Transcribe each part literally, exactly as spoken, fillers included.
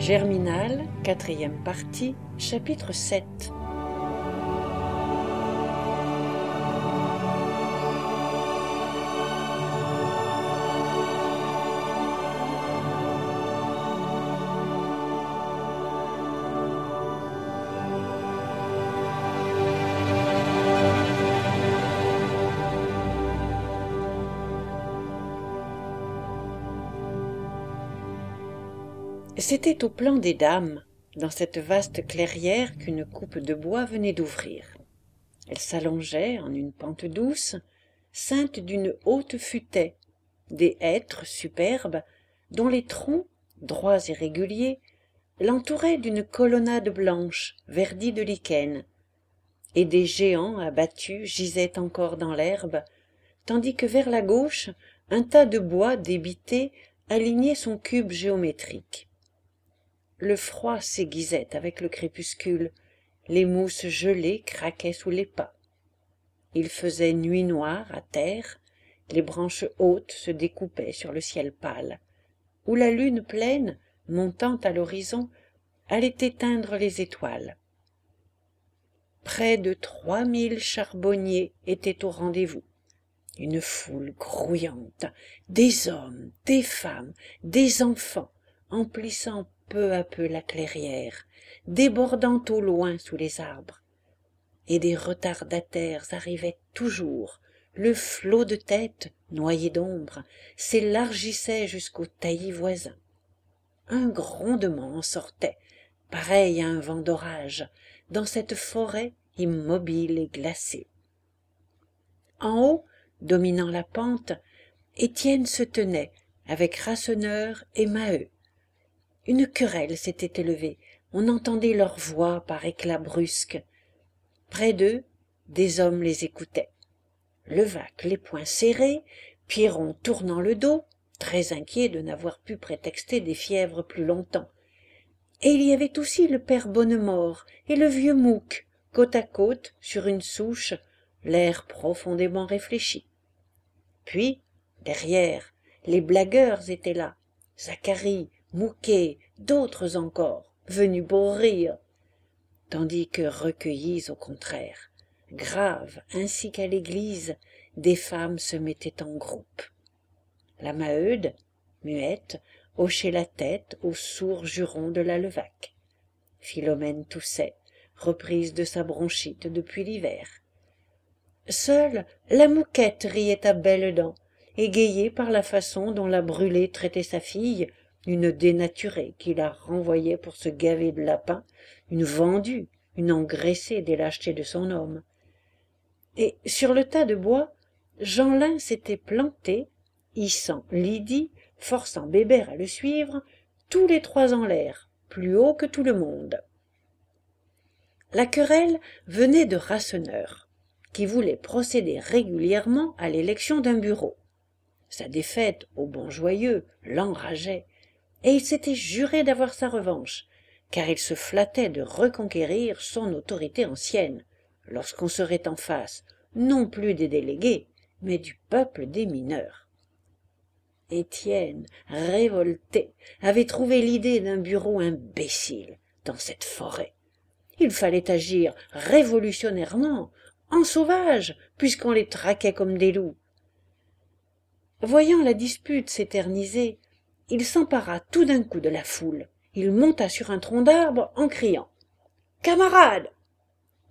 Germinal, quatrième partie, chapitre sept. C'était au plan des dames, dans cette vaste clairière qu'une coupe de bois venait d'ouvrir. Elle s'allongeait en une pente douce, ceinte d'une haute futaie, des hêtres superbes, dont les troncs, droits et réguliers, l'entouraient d'une colonnade blanche, verdie de lichen, et des géants abattus gisaient encore dans l'herbe, tandis que vers la gauche, un tas de bois débité alignait son cube géométrique. Le froid s'aiguisait avec le crépuscule, les mousses gelées craquaient sous les pas. Il faisait nuit noire à terre, les branches hautes se découpaient sur le ciel pâle, où la lune pleine, montant à l'horizon, allait éteindre les étoiles. Près de trois mille charbonniers étaient au rendez-vous. Une foule grouillante, des hommes, des femmes, des enfants, emplissant peu à peu la clairière, débordant au loin sous les arbres. Et des retardataires arrivaient toujours, le flot de têtes, noyé d'ombre, s'élargissait jusqu'au taillis voisin. Un grondement en sortait, pareil à un vent d'orage, dans cette forêt immobile et glacée. En haut, dominant la pente, Étienne se tenait, avec Rasseneur et Maheu. Une querelle s'était élevée, on entendait leurs voix par éclats brusques. Près d'eux, des hommes les écoutaient. Levaque les poings serrés, Pierron tournant le dos, très inquiet de n'avoir pu prétexter des fièvres plus longtemps. Et il y avait aussi le père Bonnemort et le vieux Mouque, côte à côte, sur une souche, l'air profondément réfléchi. Puis, derrière, les blagueurs étaient là, Zacharie, Mouquet, d'autres encore, venus pour rire, tandis que recueillis au contraire, graves ainsi qu'à l'église, des femmes se mettaient en groupe. La Maheude, muette, hochait la tête aux sourds jurons de la Levaque. Philomène toussait, reprise de sa bronchite depuis l'hiver. Seule la Mouquette riait à belles dents, égayée par la façon dont la Brûlé traitait sa fille, une dénaturée qui la renvoyait pour se gaver de lapin, une vendue, une engraissée des lâchetés de son homme. Et sur le tas de bois, Jeanlin s'était planté, hissant Lydie, forçant Bébert à le suivre, tous les trois en l'air, plus haut que tout le monde. La querelle venait de Rasseneur, qui voulait procéder régulièrement à l'élection d'un bureau. Sa défaite au bon joyeux l'enrageait, et il s'était juré d'avoir sa revanche, car il se flattait de reconquérir son autorité ancienne, lorsqu'on serait en face, non plus des délégués, mais du peuple des mineurs. Étienne, révolté, avait trouvé l'idée d'un bureau imbécile dans cette forêt. Il fallait agir révolutionnairement, en sauvage, puisqu'on les traquait comme des loups. Voyant la dispute s'éterniser, il s'empara tout d'un coup de la foule. Il monta sur un tronc d'arbre en criant « Camarades ! Camarades !»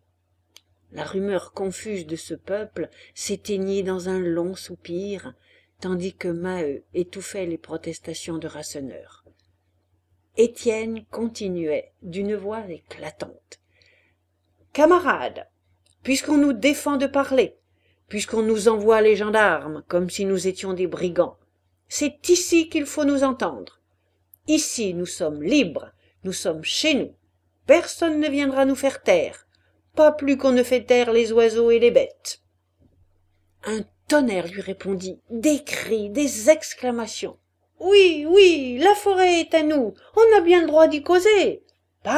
La rumeur confuse de ce peuple s'éteignit dans un long soupir, tandis que Maheu étouffait les protestations de Rasseneur. Étienne continuait d'une voix éclatante. « Camarades, puisqu'on nous défend de parler, puisqu'on nous envoie les gendarmes comme si nous étions des brigands, c'est ici qu'il faut nous entendre. Ici nous sommes libres, nous sommes chez nous. Personne ne viendra nous faire taire, pas plus qu'on ne fait taire les oiseaux et les bêtes. » Un tonnerre lui répondit, des cris, des exclamations. « Oui, oui, la forêt est à nous, on a bien le droit d'y causer. Parle !»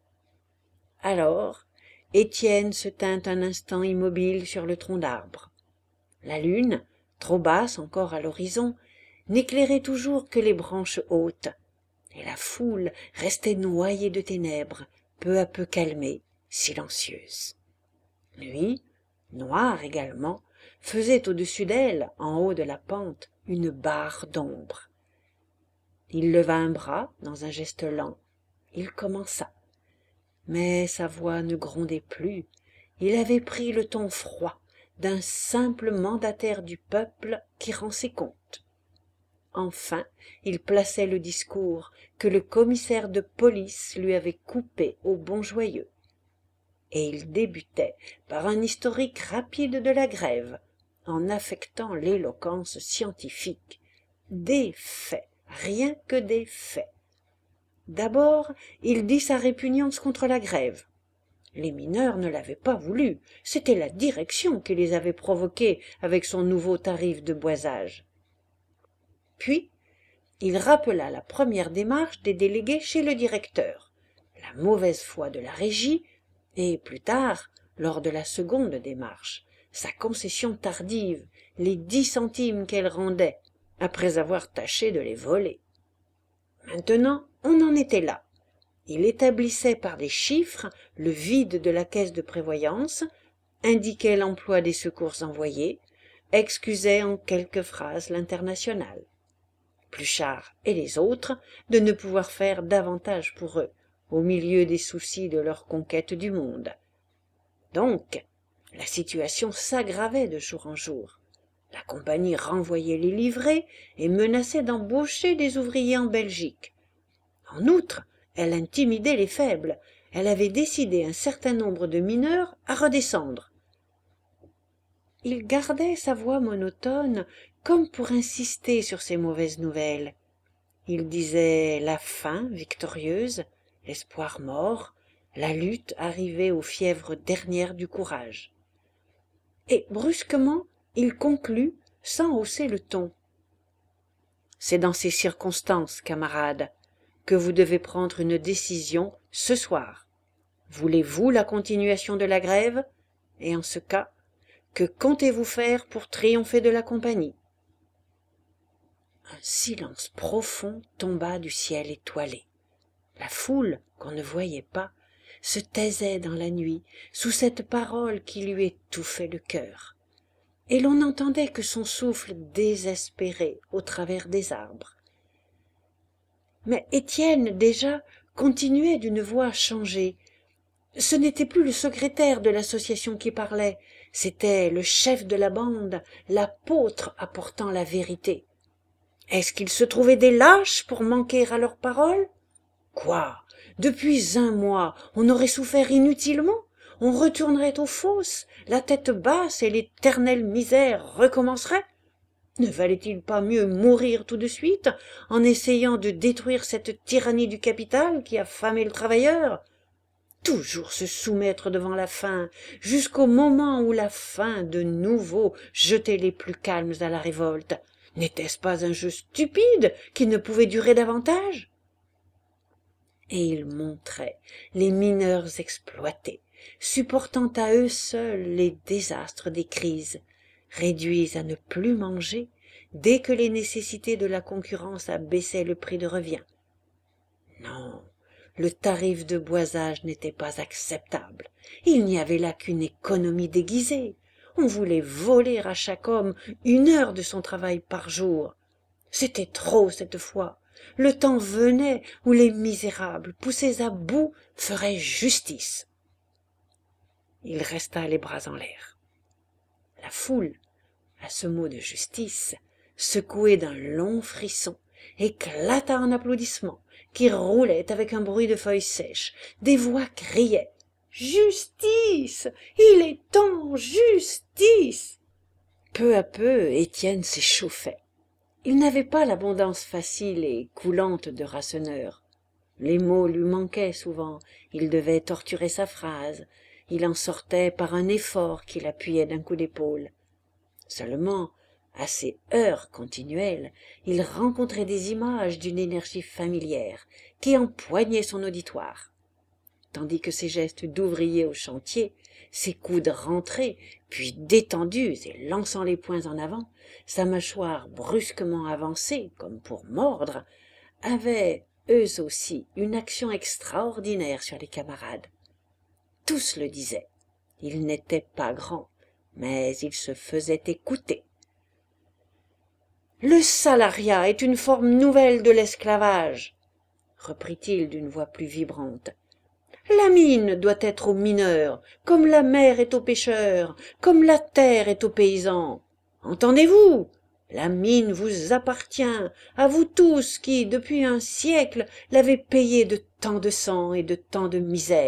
Alors, Étienne se tint un instant immobile sur le tronc d'arbre. La lune, trop basse encore à l'horizon, n'éclairait toujours que les branches hautes, et la foule restait noyée de ténèbres, peu à peu calmée, silencieuse. Lui, noir également, faisait au-dessus d'elle, en haut de la pente, une barre d'ombre. Il leva un bras dans un geste lent. Il commença. Mais sa voix ne grondait plus. Il avait pris le ton froid d'un simple mandataire du peuple qui rend ses comptes. Enfin, il plaçait le discours que le commissaire de police lui avait coupé au bon joyeux. Et il débutait par un historique rapide de la grève, en affectant l'éloquence scientifique. Des faits, rien que des faits. D'abord, il dit sa répugnance contre la grève. Les mineurs ne l'avaient pas voulu, c'était la direction qui les avait provoqués avec son nouveau tarif de boisage. Puis, il rappela la première démarche des délégués chez le directeur, la mauvaise foi de la régie, et plus tard, lors de la seconde démarche, sa concession tardive, les dix centimes qu'elle rendait, après avoir tâché de les voler. Maintenant, on en était là. Il établissait par des chiffres le vide de la caisse de prévoyance, indiquait l'emploi des secours envoyés, excusait en quelques phrases l'internationale. Pluchart et les autres de ne pouvoir faire davantage pour eux, au milieu des soucis de leur conquête du monde. Donc, la situation s'aggravait de jour en jour. La compagnie renvoyait les livrets et menaçait d'embaucher des ouvriers en Belgique. En outre, elle intimidait les faibles. Elle avait décidé un certain nombre de mineurs à redescendre. Il gardait sa voix monotone comme pour insister sur ces mauvaises nouvelles. Il disait la faim victorieuse, l'espoir mort, la lutte arrivée aux fièvres dernières du courage. Et brusquement, il conclut sans hausser le ton. C'est dans ces circonstances, camarades, que vous devez prendre une décision ce soir. Voulez-vous la continuation de la grève? Et en ce cas, que comptez-vous faire pour triompher de la compagnie? Un silence profond tomba du ciel étoilé. La foule, qu'on ne voyait pas, se taisait dans la nuit sous cette parole qui lui étouffait le cœur. Et l'on n'entendait que son souffle désespéré au travers des arbres. Mais Étienne, déjà, continuait d'une voix changée. Ce n'était plus le secrétaire de l'association qui parlait, c'était le chef de la bande, l'apôtre apportant la vérité. Est-ce qu'ils se trouvaient des lâches pour manquer à leurs paroles? Quoi? Depuis un mois, on aurait souffert inutilement? On retournerait aux fosses, la tête basse et l'éternelle misère recommencerait? Ne valait-il pas mieux mourir tout de suite en essayant de détruire cette tyrannie du capital qui affamait le travailleur? Toujours se soumettre devant la faim, jusqu'au moment où la faim de nouveau jetait les plus calmes à la révolte. N'était-ce pas un jeu stupide qui ne pouvait durer davantage? Et il montrait les mineurs exploités, supportant à eux seuls les désastres des crises, réduits à ne plus manger dès que les nécessités de la concurrence abaissaient le prix de revient. Non, le tarif de boisage n'était pas acceptable. Il n'y avait là qu'une économie déguisée. On voulait voler à chaque homme une heure de son travail par jour. C'était trop cette fois. Le temps venait où les misérables, poussés à bout, feraient justice. Il resta les bras en l'air. La foule, à ce mot de justice, secouée d'un long frisson, éclata en applaudissements qui roulaient avec un bruit de feuilles sèches. Des voix criaient « Justice! Il est temps, justice !» Peu à peu, Étienne s'échauffait. Il n'avait pas l'abondance facile et coulante de Rasseneur. Les mots lui manquaient souvent, il devait torturer sa phrase, il en sortait par un effort qu'il appuyait d'un coup d'épaule. Seulement, à ces heures continuelles, il rencontrait des images d'une énergie familière qui empoignaient son auditoire. Tandis que ses gestes d'ouvrier au chantier, ses coudes rentrés, puis détendus et lançant les poings en avant, sa mâchoire brusquement avancée, comme pour mordre, avaient, eux aussi, une action extraordinaire sur les camarades. Tous le disaient. Ils n'étaient pas grands, mais ils se faisaient écouter. « Le salariat est une forme nouvelle de l'esclavage, reprit-il d'une voix plus vibrante. La mine doit être aux mineurs, comme la mer est aux pêcheurs, comme la terre est aux paysans. Entendez-vous ? La mine vous appartient, à vous tous qui, depuis un siècle, l'avez payée de tant de sang et de tant de misère. »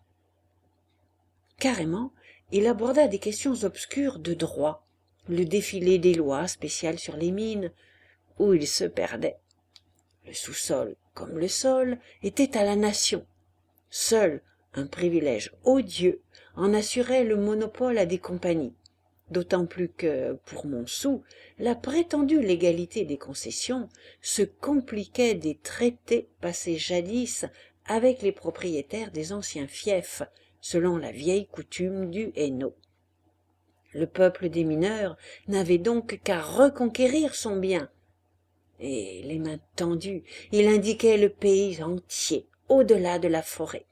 Carrément, il aborda des questions obscures de droit, le défilé des lois spéciales sur les mines, où il se perdait. Le sous-sol, comme le sol, était à la nation. Seul un privilège odieux en assurait le monopole à des compagnies, d'autant plus que, pour Montsou, la prétendue légalité des concessions se compliquait des traités passés jadis avec les propriétaires des anciens fiefs, selon la vieille coutume du Hainaut. Le peuple des mineurs n'avait donc qu'à reconquérir son bien, et, les mains tendues, il indiquait le pays entier, au-delà de la forêt.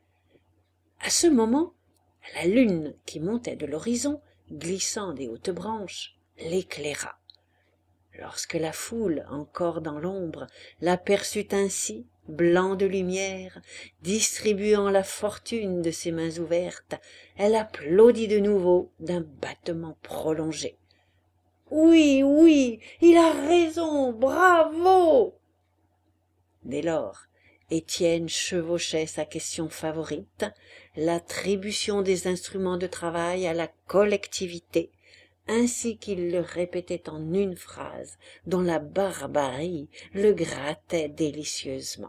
À ce moment, la lune qui montait de l'horizon, glissant des hautes branches, l'éclaira. Lorsque la foule, encore dans l'ombre, l'aperçut ainsi, blanc de lumière, distribuant la fortune de ses mains ouvertes, elle applaudit de nouveau d'un battement prolongé. « Oui, oui, il a raison, bravo !» Dès lors, Étienne chevauchait sa question favorite, l'attribution des instruments de travail à la collectivité, ainsi qu'il le répétait en une phrase dont la barbarie le grattait délicieusement.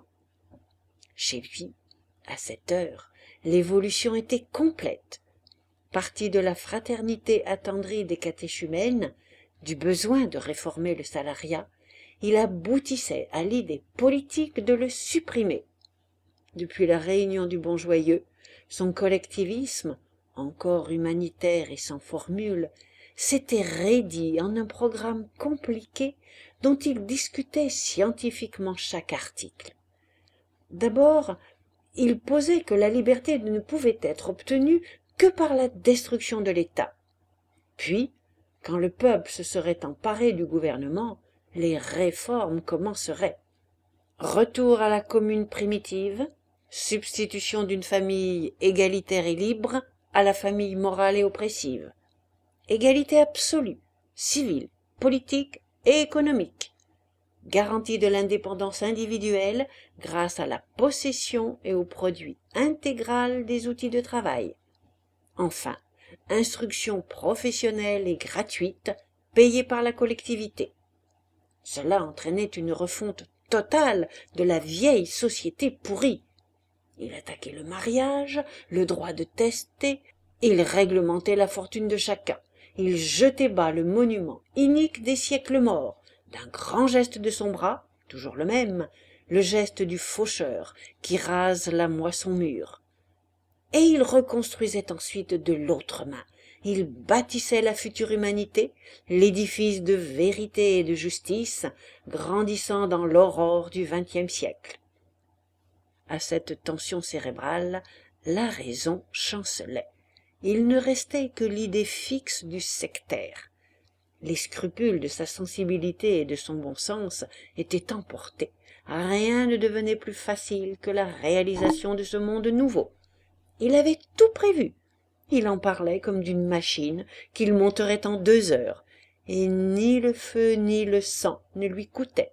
Chez lui, à cette heure, l'évolution était complète. Parti de la fraternité attendrie des catéchumènes, du besoin de réformer le salariat, il aboutissait à l'idée politique de le supprimer. Depuis la réunion du Bon Joyeux, son collectivisme, encore humanitaire et sans formule, s'était raidi en un programme compliqué dont il discutait scientifiquement chaque article. D'abord, il posait que la liberté ne pouvait être obtenue que par la destruction de l'État. Puis, quand le peuple se serait emparé du gouvernement, les réformes commenceraient. Retour à la commune primitive, substitution d'une famille égalitaire et libre à la famille morale et oppressive. Égalité absolue, civile, politique et économique. Garantie de l'indépendance individuelle grâce à la possession et au produit intégral des outils de travail. Enfin, instruction professionnelle et gratuite payée par la collectivité. Cela entraînait une refonte totale de la vieille société pourrie. Il attaquait le mariage, le droit de tester, il réglementait la fortune de chacun, il jetait bas le monument inique des siècles morts, d'un grand geste de son bras, toujours le même, le geste du faucheur qui rase la moisson mûre. Et il reconstruisait ensuite de l'autre main, il bâtissait la future humanité, l'édifice de vérité et de justice, grandissant dans l'aurore du vingtième siècle. À cette tension cérébrale, la raison chancelait. Il ne restait que l'idée fixe du sectaire. Les scrupules de sa sensibilité et de son bon sens étaient emportés. Rien ne devenait plus facile que la réalisation de ce monde nouveau. Il avait tout prévu. Il en parlait comme d'une machine qu'il monterait en deux heures, et ni le feu ni le sang ne lui coûtaient.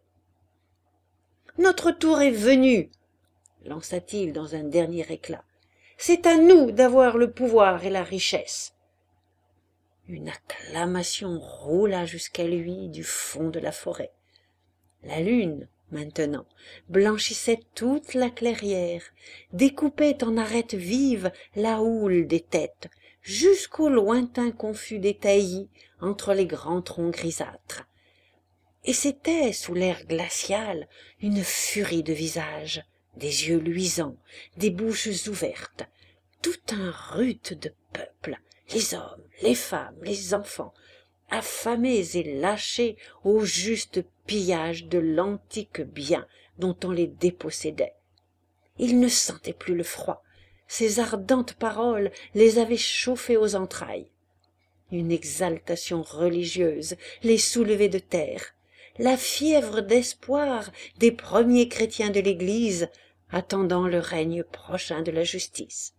« Notre tour est venu !» lança-t-il dans un dernier éclat. « C'est à nous d'avoir le pouvoir et la richesse. » Une acclamation roula jusqu'à lui du fond de la forêt. La lune, maintenant, blanchissait toute la clairière, découpait en arêtes vives la houle des têtes, jusqu'au lointain confus des taillis entre les grands troncs grisâtres. Et c'était, sous l'air glacial, une furie de visages, des yeux luisants, des bouches ouvertes, tout un rut de peuple, les hommes, les femmes, les enfants, affamés et lâchés au juste pillage de l'antique bien dont on les dépossédait. Il ne sentait plus le froid. Ces ardentes paroles les avaient chauffés aux entrailles. Une exaltation religieuse les soulevait de terre, la fièvre d'espoir des premiers chrétiens de l'Église, attendant le règne prochain de la justice.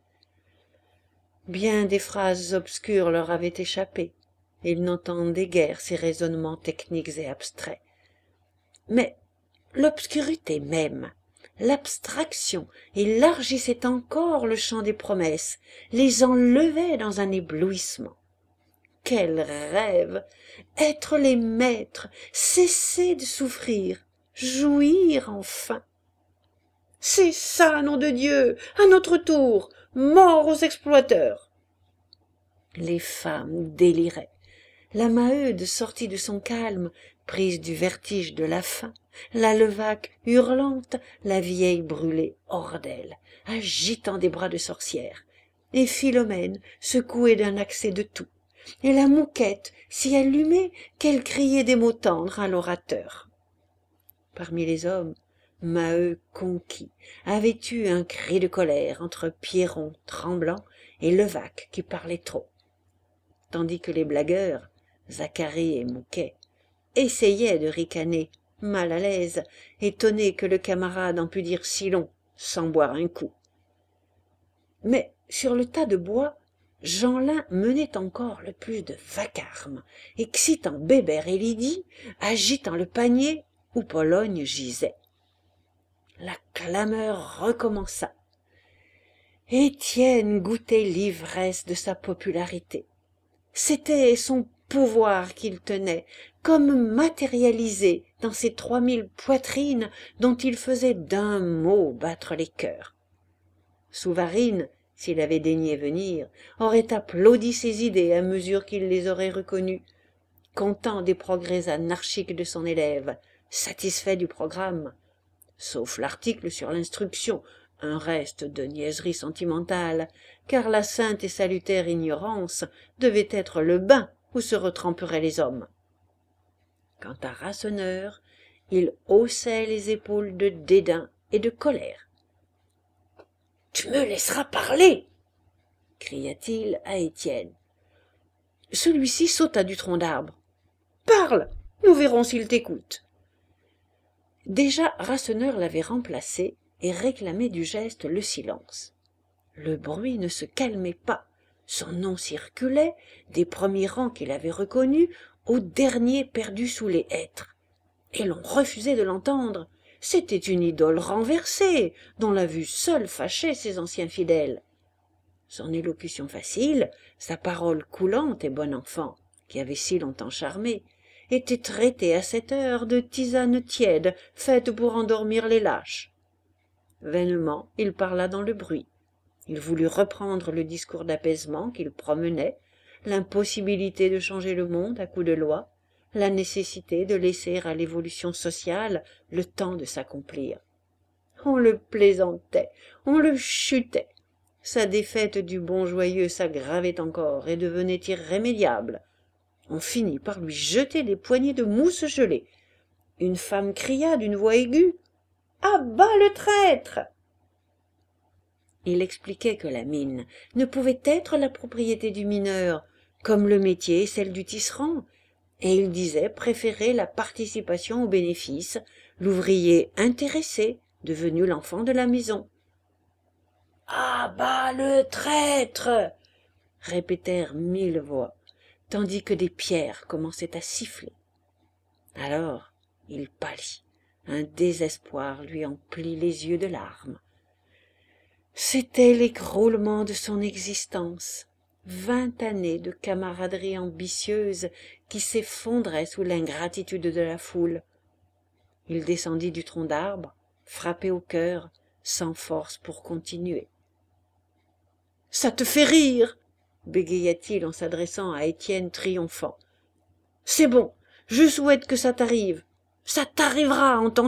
Bien des phrases obscures leur avaient échappé. Ils n'entendaient guère ces raisonnements techniques et abstraits. Mais l'obscurité même, l'abstraction élargissait encore le champ des promesses, les enlevait dans un éblouissement. Quel rêve! Être les maîtres, cesser de souffrir, jouir enfin. C'est ça, nom de Dieu, à notre tour, mort aux exploiteurs. Les femmes déliraient. La Maheude sortit de son calme, prise du vertige de la faim, la Levaque hurlante, la vieille brûlée hors d'elle, agitant des bras de sorcière, et Philomène secouée d'un accès de toux, et la Mouquette si allumée qu'elle criait des mots tendres à l'orateur. Parmi les hommes, Maheu conquis avait eu un cri de colère entre Pierron tremblant et Levaque qui parlait trop, tandis que les blagueurs, Zacharie et Mouquet, essayaient de ricaner, mal à l'aise, étonnés que le camarade en pût dire si long, sans boire un coup. Mais sur le tas de bois, Jeanlin menait encore le plus de vacarme, excitant Bébert et Lydie, agitant le panier où Pologne gisait. La clameur recommença. Étienne goûtait l'ivresse de sa popularité. C'était son pouvoir qu'il tenait, comme matérialisé dans ces trois mille poitrines dont il faisait d'un mot battre les cœurs. Souvarine, s'il avait daigné venir, aurait applaudi ses idées à mesure qu'il les aurait reconnues, content des progrès anarchiques de son élève, satisfait du programme, sauf l'article sur l'instruction, un reste de niaiserie sentimentale, car la sainte et salutaire ignorance devait être le bain où se retremperaient les hommes. Quant à Rasseneur, il haussait les épaules de dédain et de colère. « Tu me laisseras parler !» cria-t-il à Étienne. Celui-ci sauta du tronc d'arbre. « Parle, nous verrons s'il t'écoute. » Déjà Rasseneur l'avait remplacé et réclamait du geste le silence. Le bruit ne se calmait pas. Son nom circulait, des premiers rangs qu'il avait reconnus, aux derniers perdus sous les hêtres. Et l'on refusait de l'entendre. C'était une idole renversée, dont la vue seule fâchait ses anciens fidèles. Son élocution facile, sa parole coulante et bon enfant, qui avait si longtemps charmé, était traitée à cette heure de tisane tiède, faite pour endormir les lâches. Vainement, il parla dans le bruit. Il voulut reprendre le discours d'apaisement qu'il promenait, l'impossibilité de changer le monde à coups de loi, la nécessité de laisser à l'évolution sociale le temps de s'accomplir. On le plaisantait, on le chutait. Sa défaite du bon joyeux s'aggravait encore et devenait irrémédiable. On finit par lui jeter des poignées de mousse gelée. Une femme cria d'une voix aiguë « À bas le traître !» Il expliquait que la mine ne pouvait être la propriété du mineur, comme le métier est celle du tisserand, et il disait préférer la participation aux bénéfices, l'ouvrier intéressé, devenu l'enfant de la maison. « À bas le traître !» répétèrent mille voix, tandis que des pierres commençaient à siffler. Alors il pâlit, un désespoir lui emplit les yeux de larmes. C'était l'écroulement de son existence, vingt années de camaraderie ambitieuse qui s'effondraient sous l'ingratitude de la foule. Il descendit du tronc d'arbre, frappé au cœur, sans force pour continuer. « Ça te fait rire !» bégaya-t-il en s'adressant à Étienne triomphant. « C'est bon, je souhaite que ça t'arrive. Ça t'arrivera, entends-tu ?»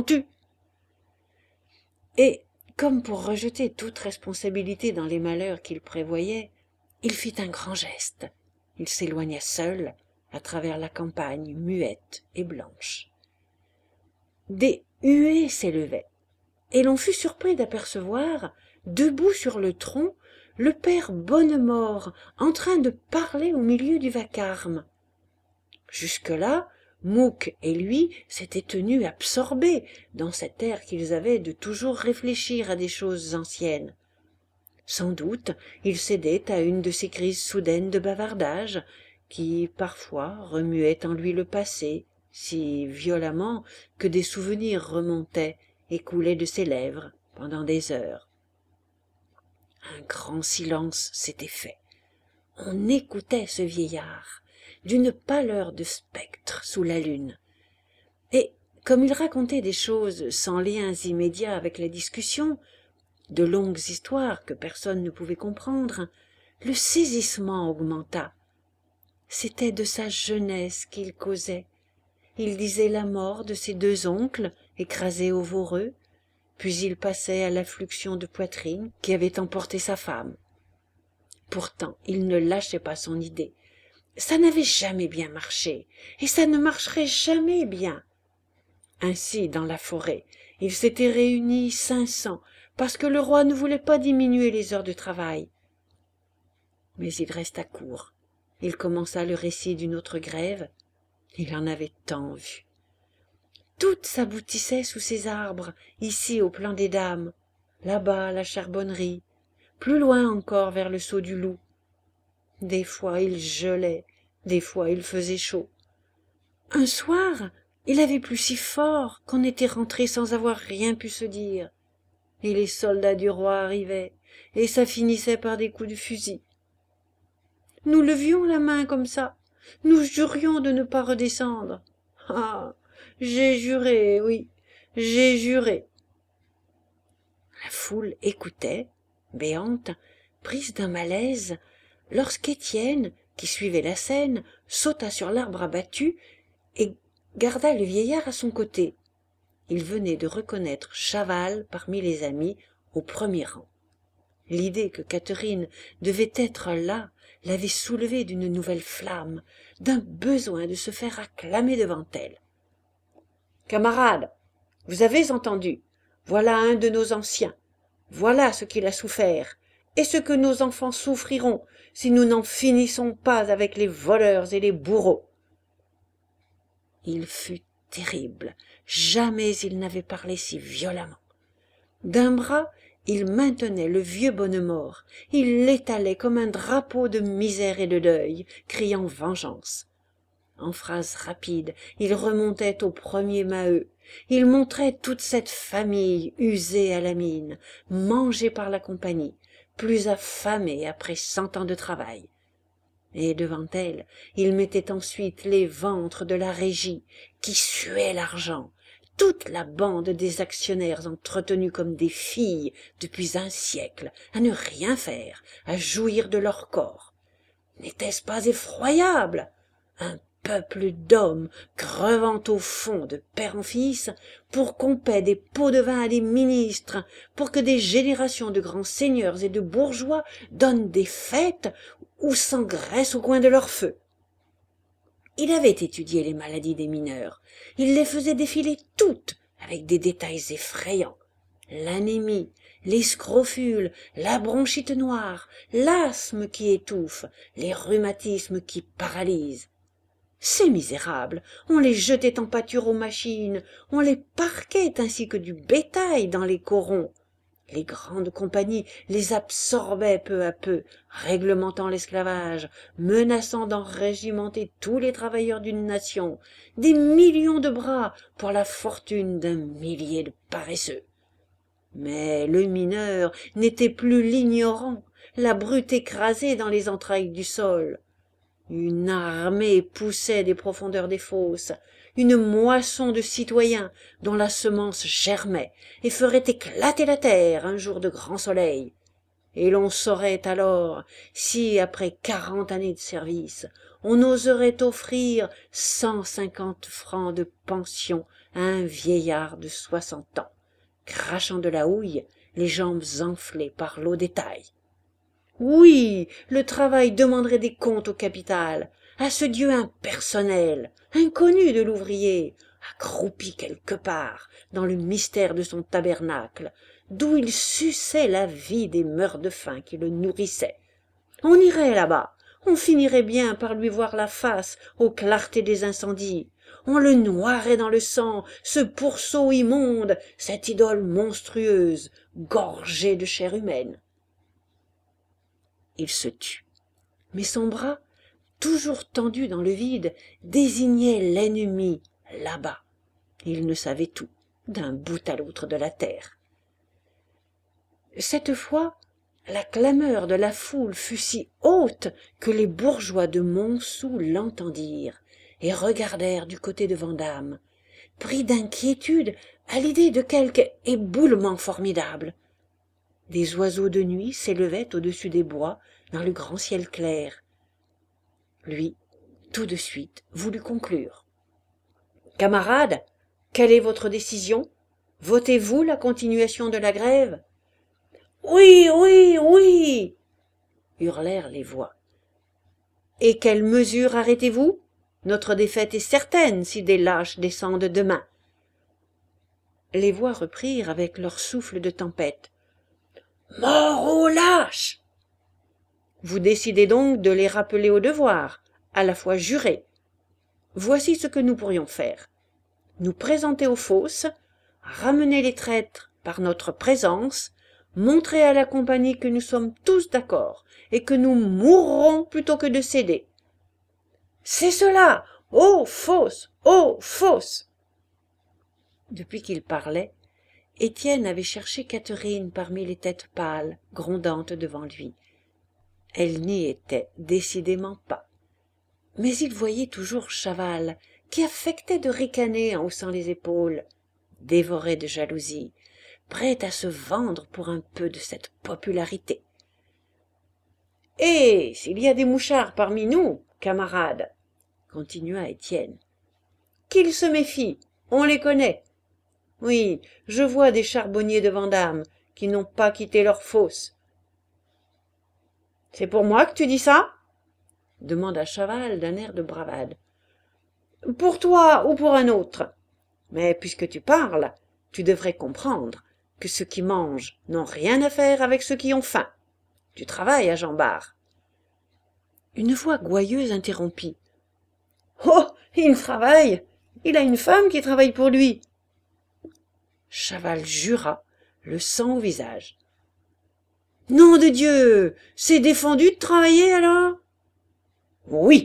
Et, comme pour rejeter toute responsabilité dans les malheurs qu'il prévoyait, il fit un grand geste. Il s'éloigna seul, à travers la campagne muette et blanche. Des huées s'élevaient. et l'on fut surpris d'apercevoir, debout sur le tronc, le père Bonnemort en train de parler au milieu du vacarme. Jusque-là, Mouque et lui s'étaient tenus absorbés dans cet air qu'ils avaient de toujours réfléchir à des choses anciennes. Sans doute il cédait à une de ces crises soudaines de bavardage qui, parfois, remuaient en lui le passé si violemment que des souvenirs remontaient et coulaient de ses lèvres pendant des heures. Un grand silence s'était fait. On écoutait ce vieillard, d'une pâleur de spectre sous la lune. Et, comme il racontait des choses sans liens immédiats avec la discussion, de longues histoires que personne ne pouvait comprendre, le saisissement augmenta. C'était de sa jeunesse qu'il causait. Il disait la mort de ses deux oncles, écrasés au Voreux, puis il passait à l'affluxion de poitrine qui avait emporté sa femme. Pourtant, il ne lâchait pas son idée. Ça n'avait jamais bien marché, et ça ne marcherait jamais bien. Ainsi, dans la forêt, ils s'étaient réunis cinq cents, parce que le roi ne voulait pas diminuer les heures de travail. Mais il resta court. Il commença le récit d'une autre grève. Il en avait tant vu. Tout s'aboutissait sous ces arbres, ici au plan des dames, là-bas la charbonnerie, plus loin encore vers le saut du loup. Des fois il gelait, des fois il faisait chaud. Un soir, il avait plu si fort qu'on était rentré sans avoir rien pu se dire. Et les soldats du roi arrivaient, et ça finissait par des coups de fusil. Nous levions la main comme ça, nous jurions de ne pas redescendre. Ah, j'ai juré, oui, j'ai juré. La foule écoutait, béante, prise d'un malaise, lorsqu'Étienne, qui suivait la scène, sauta sur l'arbre abattu et garda le vieillard à son côté. Il venait de reconnaître Chaval parmi les amis au premier rang. L'idée que Catherine devait être là l'avait soulevé d'une nouvelle flamme, d'un besoin de se faire acclamer devant elle. « Camarades, vous avez entendu, voilà un de nos anciens, voilà ce qu'il a souffert, et ce que nos enfants souffriront si nous n'en finissons pas avec les voleurs et les bourreaux. » Il fut terrible, jamais il n'avait parlé si violemment. D'un bras, il maintenait le vieux Bonnemort, il l'étalait comme un drapeau de misère et de deuil, criant vengeance. En phrases rapides, il remontait au premier Maheu, il montrait toute cette famille usée à la mine, mangée par la compagnie, plus affamée après cent ans de travail. Et devant elle, il mettait ensuite les ventres de la régie, qui suaient l'argent, toute la bande des actionnaires entretenus comme des filles depuis un siècle, à ne rien faire, à jouir de leur corps. N'était-ce pas effroyable? Un peuple d'hommes crevant au fond de père en fils pour qu'on paie des pots de vin à des ministres, pour que des générations de grands seigneurs et de bourgeois donnent des fêtes ou s'engraissent au coin de leur feu. Il avait étudié les maladies des mineurs, il les faisait défiler toutes avec des détails effrayants. L'anémie, les scrofules, la bronchite noire, l'asthme qui étouffe, les rhumatismes qui paralysent. Ces misérables, on les jetait en pâture aux machines, on les parquait ainsi que du bétail dans les corons. Les grandes compagnies les absorbaient peu à peu, réglementant l'esclavage, menaçant d'enrégimenter tous les travailleurs d'une nation, des millions de bras pour la fortune d'un millier de paresseux. Mais le mineur n'était plus l'ignorant, la brute écrasée dans les entrailles du sol. Une armée poussait des profondeurs des fosses, une moisson de citoyens dont la semence germait et ferait éclater la terre un jour de grand soleil. Et l'on saurait alors si, après quarante années de service, on oserait offrir cent cinquante francs de pension à un vieillard de soixante ans, crachant de la houille, les jambes enflées par l'eau des tailles. Oui, le travail demanderait des comptes au capital, à ce Dieu impersonnel, inconnu de l'ouvrier, accroupi quelque part dans le mystère de son tabernacle, d'où il suçait la vie des meurt-de-faim qui le nourrissaient. On irait là-bas, on finirait bien par lui voir la face aux clartés des incendies, on le noierait dans le sang, ce pourceau immonde, cette idole monstrueuse, gorgée de chair humaine. Il se tut, mais son bras, toujours tendu dans le vide, désignait l'ennemi là-bas. Il ne savait tout, d'un bout à l'autre de la terre. Cette fois, la clameur de la foule fut si haute que les bourgeois de Montsou l'entendirent et regardèrent du côté de Vandame, pris d'inquiétude à l'idée de quelque éboulement formidable. Des oiseaux de nuit s'élevaient au-dessus des bois dans le grand ciel clair. Lui, tout de suite, voulut conclure. « Camarades, quelle est votre décision? Votez-vous la continuation de la grève ?»« Oui, oui, oui !» hurlèrent les voix. « Et quelle mesure arrêtez-vous? Notre défaite est certaine si des lâches descendent demain. » Les voix reprirent avec leur souffle de tempête. « Mort aux lâches !» Vous décidez donc de les rappeler au devoir, à la fois jurés. Voici ce que nous pourrions faire. Nous présenter aux fosses, ramener les traîtres par notre présence, montrer à la compagnie que nous sommes tous d'accord et que nous mourrons plutôt que de céder. C'est cela! Ô fosses! Ô fosses! Depuis qu'il parlait, Étienne avait cherché Catherine parmi les têtes pâles, grondantes devant lui. Elle n'y était décidément pas. Mais il voyait toujours Chaval, qui affectait de ricaner en haussant les épaules, dévoré de jalousie, prêt à se vendre pour un peu de cette popularité. « Et s'il y a des mouchards parmi nous, camarades, continua Étienne, qu'ils se méfient, on les connaît. Oui, je vois des charbonniers de Vandame qui n'ont pas quitté leur fosse. »« C'est pour moi que tu dis ça ?» demanda Chaval d'un air de bravade. « Pour toi ou pour un autre. Mais puisque tu parles, tu devrais comprendre que ceux qui mangent n'ont rien à faire avec ceux qui ont faim. Tu travailles à Jean Bart. » Une voix gouailleuse interrompit. « Oh, il travaille! Il a une femme qui travaille pour lui. » Chaval jura, le sang au visage. « Nom de Dieu! C'est défendu de travailler alors ?»« Oui !»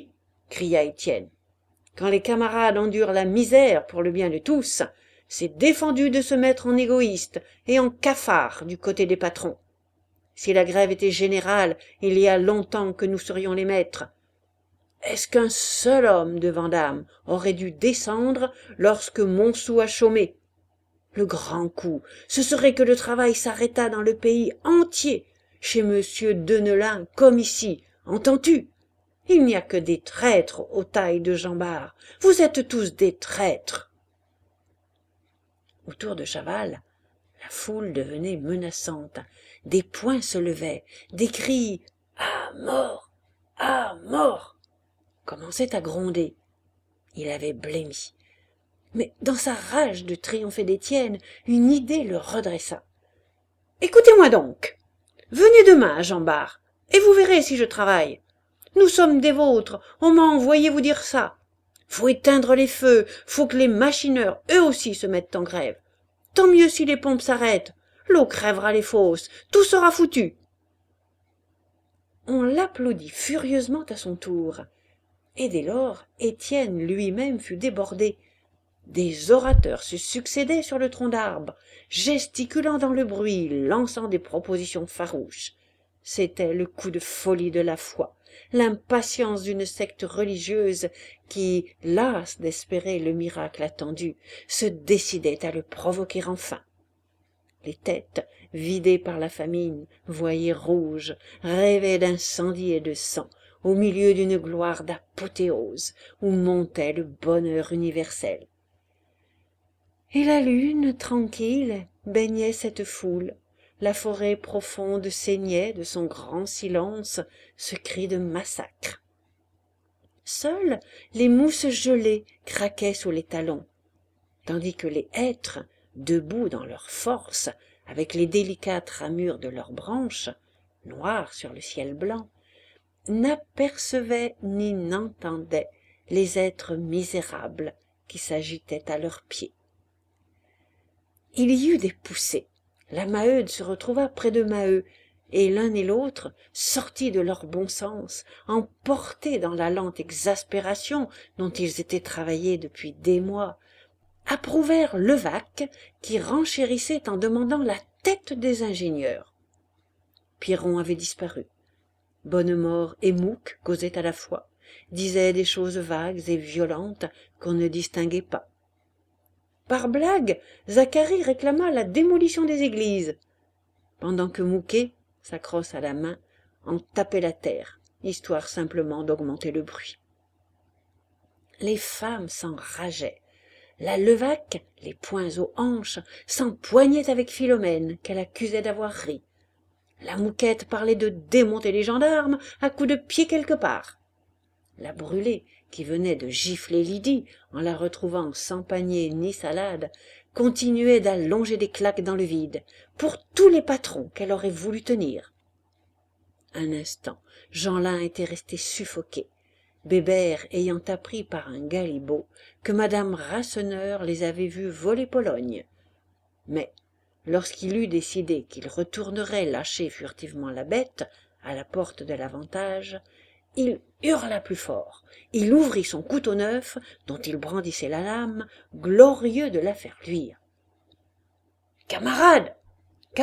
cria Étienne. « Quand les camarades endurent la misère pour le bien de tous, c'est défendu de se mettre en égoïste et en cafard du côté des patrons. Si la grève était générale, il y a longtemps que nous serions les maîtres. Est-ce qu'un seul homme de Vandame aurait dû descendre lorsque Montsou a chômé? Le grand coup, ce serait que le travail s'arrêtât dans le pays entier, chez monsieur Deneulin comme ici, entends-tu? Il n'y a que des traîtres aux tailles de Jean Bart. Vous êtes tous des traîtres. » Autour de Chaval, la foule devenait menaçante. Des poings se levaient, des cris « À mort! À mort !» commençaient à gronder. Il avait blêmi. Mais dans sa rage de triompher d'Étienne, une idée le redressa. « Écoutez-moi donc. Venez demain à Jean Bart, et vous verrez si je travaille. Nous sommes des vôtres, on m'a envoyé vous dire ça. Faut éteindre les feux, faut que les machineurs, eux aussi, se mettent en grève. Tant mieux si les pompes s'arrêtent, l'eau crèvera les fosses, tout sera foutu. » On l'applaudit furieusement à son tour, et dès lors Étienne lui-même fut débordé. Des orateurs se succédaient sur le tronc d'arbre, gesticulant dans le bruit, lançant des propositions farouches. C'était le coup de folie de la foi, l'impatience d'une secte religieuse qui, lasse d'espérer le miracle attendu, se décidait à le provoquer enfin. Les têtes, vidées par la famine, voyaient rouge, rêvaient d'incendie et de sang, au milieu d'une gloire d'apothéose où montait le bonheur universel. Et la lune, tranquille, baignait cette foule. La forêt profonde saignait de son grand silence ce cri de massacre. Seules les mousses gelées craquaient sous les talons. tandis que les hêtres, debout dans leur force, avec les délicates ramures de leurs branches, noires sur le ciel blanc, n'apercevaient ni n'entendaient les êtres misérables qui s'agitaient à leurs pieds. Il y eut des poussées. La Maheude se retrouva près de Maheu, et l'un et l'autre, sortis de leur bon sens, emportés dans la lente exaspération dont ils étaient travaillés depuis des mois, approuvèrent Levaque qui renchérissait en demandant la tête des ingénieurs. Piron avait disparu. Bonnemort et Mouque causaient à la fois, disaient des choses vagues et violentes qu'on ne distinguait pas. Par blague, Zacharie réclama la démolition des églises, pendant que Mouquet, sa crosse à la main, en tapait la terre, histoire simplement d'augmenter le bruit. Les femmes s'enrageaient. La Levaque, les poings aux hanches, s'empoignait avec Philomène, qu'elle accusait d'avoir ri. La Mouquette parlait de démonter les gendarmes à coups de pied quelque part. La Brûlé, qui venait de gifler Lydie en la retrouvant sans panier ni salade, continuait d'allonger des claques dans le vide, pour tous les patrons qu'elle aurait voulu tenir. Un instant, Jeanlin était resté suffoqué, Bébert ayant appris par un galibot que madame Rasseneur les avait vus voler Pologne. Mais, lorsqu'il eut décidé qu'il retournerait lâcher furtivement la bête à la porte de l'avantage, il hurla plus fort. Il ouvrit son couteau neuf, dont il brandissait la lame, glorieux de la faire luire. « Camarades! Camarades !»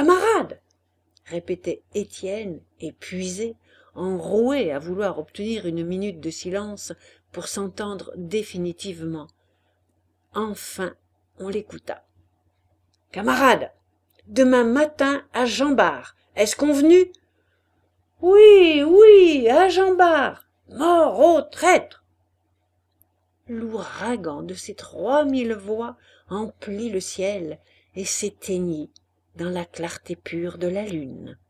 répétait Étienne, épuisé, enroué à vouloir obtenir une minute de silence pour s'entendre définitivement. Enfin, on l'écouta. « Camarades, demain matin à Jean-Bart, est-ce convenu ? » « Oui, oui, à Jean-Bart, mort aux traîtres !» L'ouragan de ces trois mille voix emplit le ciel et s'éteignit dans la clarté pure de la lune.